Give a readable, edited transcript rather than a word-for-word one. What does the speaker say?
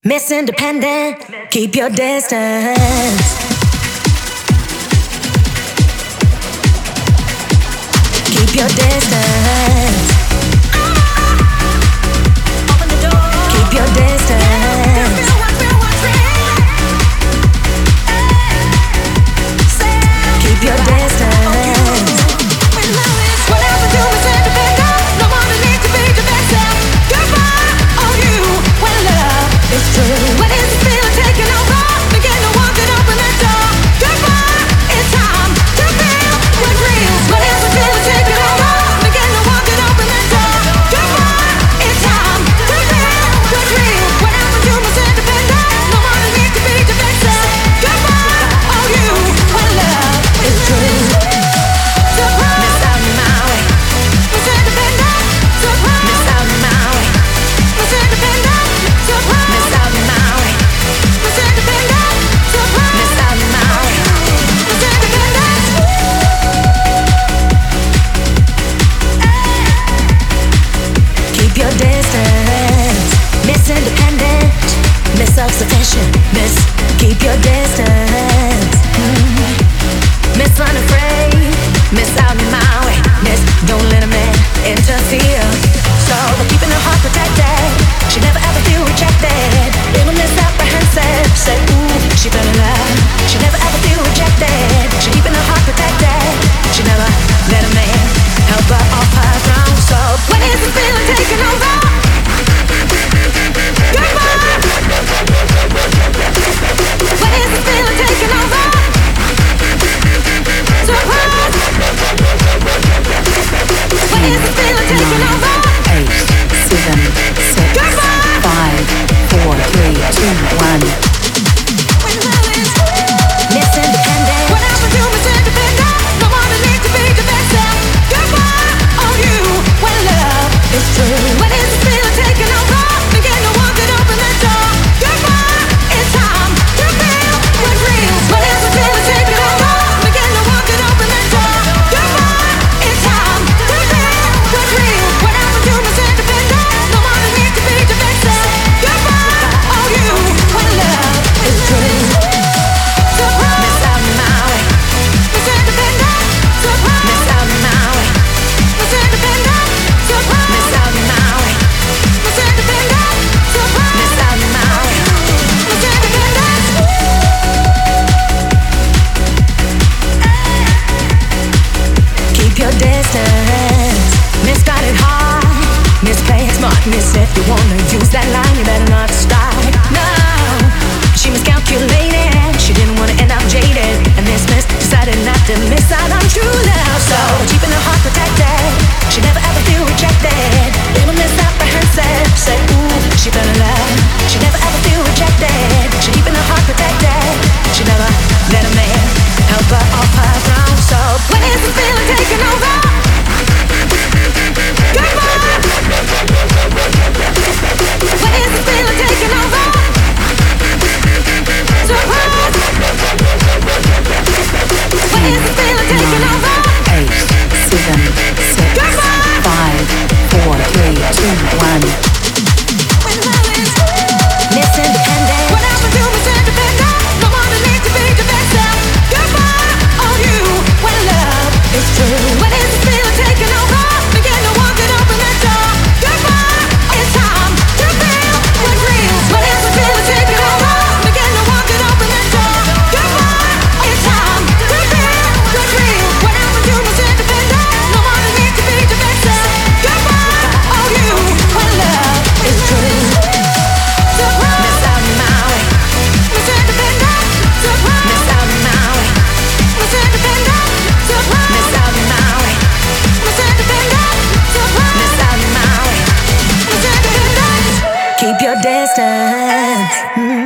Miss Independent, keep your distance. Keep your distance. Open the door. Keep your distance. Keep your distance. Whatever you is independent, no one needs to be defensive. Goodbye, oh you, when love is true. When it's the feeling taking over, begin to walk it open the door. Goodbye, it's time to feel what's real. When it's the feeling taking over, begin to walk it open the door. Goodbye, it's time to feel what's real. Whatever you is independent, no one needs to be defensive. Goodbye, oh you, when love is true. Independent, miss self-sufficient, miss keep your distance. Miss unafraid, miss out in my way, miss don't let a man interfere. So keeping her heart protected, she never ever feel rejected. Little miss apprehensive, say ooh, she fell in love. She never ever feel rejected. She keeping her heart protected, she never let a man help her off her throne. So when is the feeling taking over? What is the feeling taking over? Surprise! What is the feeling taking over? 8, 7, 6, 5, 4, 3, 2, 1. Miss Independent. Whatever you miss independent, no one needs to be defensive. Goodbye, oh you, when love is true. What is the feeling taking over? Begin to walk it open the door. Goodbye, it's time to feel what's real. What is the feeling taking over? Begin to walk it open the door. Goodbye, it's time to feel what's real. Whatever you miss independent, no one needs to be defensive. Goodbye, oh you, when love is true. Miss out in my way, miss independent. Miss out in my way, miss independent. Miss out in my way, miss independent. Miss out in my way, miss independent. Keep your distance. Miss got it hard. Miss play it smart. Miss if you wanna use that line, you better not start. No, she miscalculated. She didn't wanna end up jaded, and Miss decided not to miss out on true love. So keeping her heart protected, she never ever feel rejected. Little Miss apprehensive, say ooh, she fell in love. She never ever feel rejected. She keeping her heart protected. She never let a man help her off her throne. So when is the feeling taking over? Goodbye. When is the feeling taking over? Surprise. When is the feeling taking over? 8, 7, 6, 5, 4, 3, 2, 1. Miss Independent. Whatever you miss independent, no one needs to be defensive. Goodbye, oh you, when love is true. When is the feeling taking over? Begin to walk it open the door. Goodbye, it's time to feel what's real. When is the feeling taking over? Begin to walk it open the door. Goodbye, it's time to feel what's real. Whenever you miss independent, no one needs to be defensive. Goodbye, oh you, when love is true. Miss out in my way, miss independent. Miss out in my way, miss independent. Miss out in my way, miss independent. Miss out in my way, miss independent. Keep your distance.